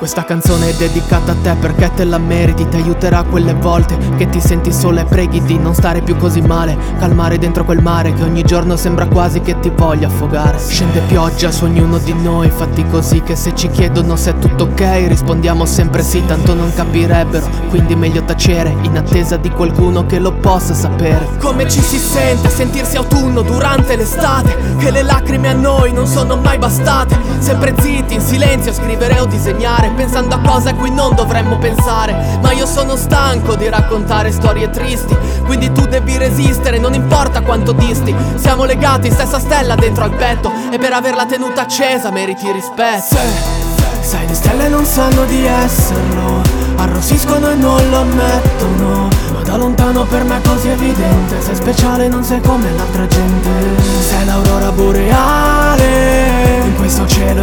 Questa canzone è dedicata a te perché te la meriti. Ti aiuterà quelle volte che ti senti sola e preghi di non stare più così male. Calmare dentro quel mare che ogni giorno sembra quasi che ti voglia affogare. Scende pioggia su ognuno di noi, fatti così che se ci chiedono se è tutto ok rispondiamo sempre sì, tanto non capirebbero. Quindi meglio tacere in attesa di qualcuno che lo possa sapere. Come ci si sente a sentirsi autunno durante l'estate, che le lacrime a noi non sono mai bastate. Sempre zitti in silenzio a scrivere o disegnare, pensando a cose a cui non dovremmo pensare. Ma io sono stanco di raccontare storie tristi, quindi tu devi resistere, non importa quanto disti. Siamo legati, stessa stella dentro al petto, e per averla tenuta accesa meriti rispetto. Sai, le stelle non sanno di esserlo, arrossiscono e non lo ammettono, ma da lontano per me è così evidente. Sei speciale, non sei come l'altra gente. Sei l'aurora boreale in questo cielo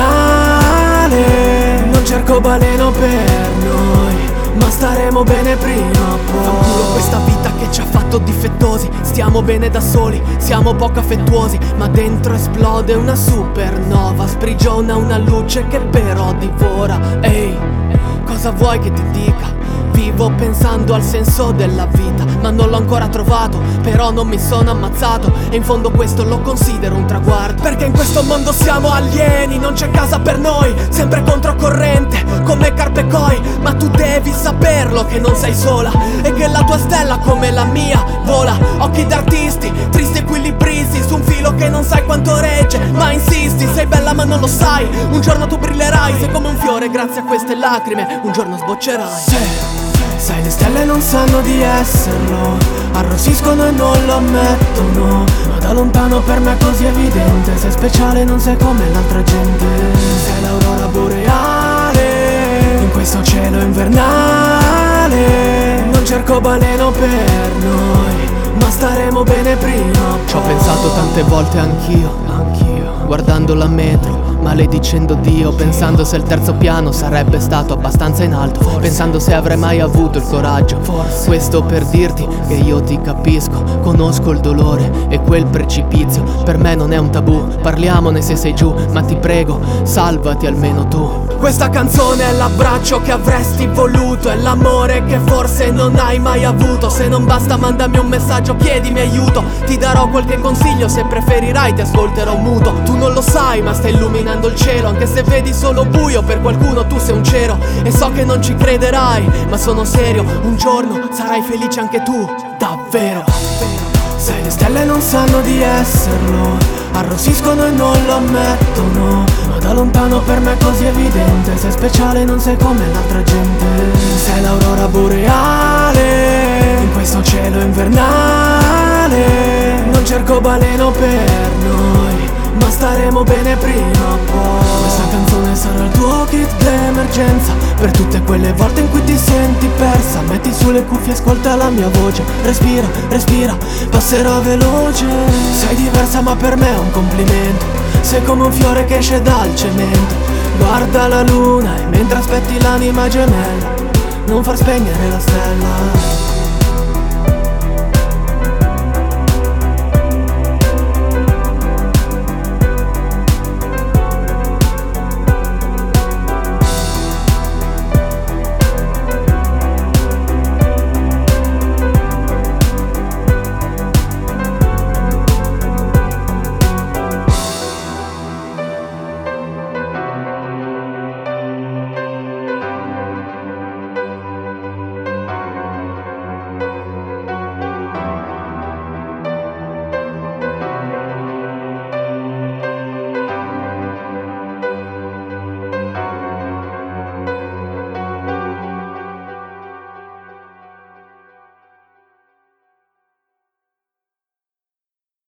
invernale. Non cerco baleno per noi, ma staremo bene prima o poi. Fanculo questa vita che ci ha fatto difettosi. Stiamo bene da soli, siamo poco affettuosi, ma dentro esplode una supernova. Sprigiona una luce che però divora. Ehi, cosa vuoi che ti dica? Vivo pensando al senso della vita, ma non l'ho ancora trovato. Però non mi sono ammazzato, e in fondo questo lo considero un traguardo. Perché in questo mondo siamo alieni, non c'è casa per noi, sempre controcorrente come carpe coi. Ma tu devi saperlo che non sei sola, e che la tua stella come la mia vola. Occhi d'artisti, tristi equilibristi, su un filo che non sai quanto regge, ma insisti. Sei bella ma non lo sai, un giorno tu brillerai. Sei come un fiore grazie a queste lacrime, un giorno sboccerai. Sai, le stelle non sanno di esserlo, arrossiscono e non lo ammettono, ma da lontano per me è così evidente. Sei speciale, non sei come l'altra gente. Sei l'aurora boreale in questo cielo invernale. Non cerco baleno per noi, ma staremo bene prima o poi. Ci ho pensato tante volte anch'io, guardando la metro, maledicendo Dio, pensando se il terzo piano sarebbe stato abbastanza in alto, pensando se avrei mai avuto il coraggio. Questo per dirti che io ti capisco, conosco il dolore e quel precipizio per me non è un tabù. Parliamone se sei giù, ma ti prego, salvati almeno tu. Questa canzone è l'abbraccio che avresti voluto, è l'amore che forse non hai mai avuto. Se non basta mandami un messaggio, chiedimi aiuto, ti darò qualche consiglio, se preferirai ti ascolterò muto. Tu non lo sai ma stai illuminando il cielo, anche se vedi solo buio, per qualcuno tu sei un cero. E so che non ci crederai, ma sono serio, un giorno sarai felice anche tu, davvero. Sai, le stelle non sanno di esserlo, arrossiscono e non lo ammettono, ma da lontano per me è così evidente. Sei speciale, non sei come l'altra gente. Sei l'aurora boreale in questo cielo invernale. Non cerco baleno per noi, ma staremo bene prima o poi. Questa canzone sarà il tuo kit d'emergenza per tutte quelle volte in cui ti senti persa. Metti sulle cuffie, ascolta la mia voce, respira, respira, passerà veloce. Sei diversa ma per me è un complimento, sei come un fiore che esce dal cemento. Guarda la luna e mentre aspetti l'anima gemella, non far spegnere la stella.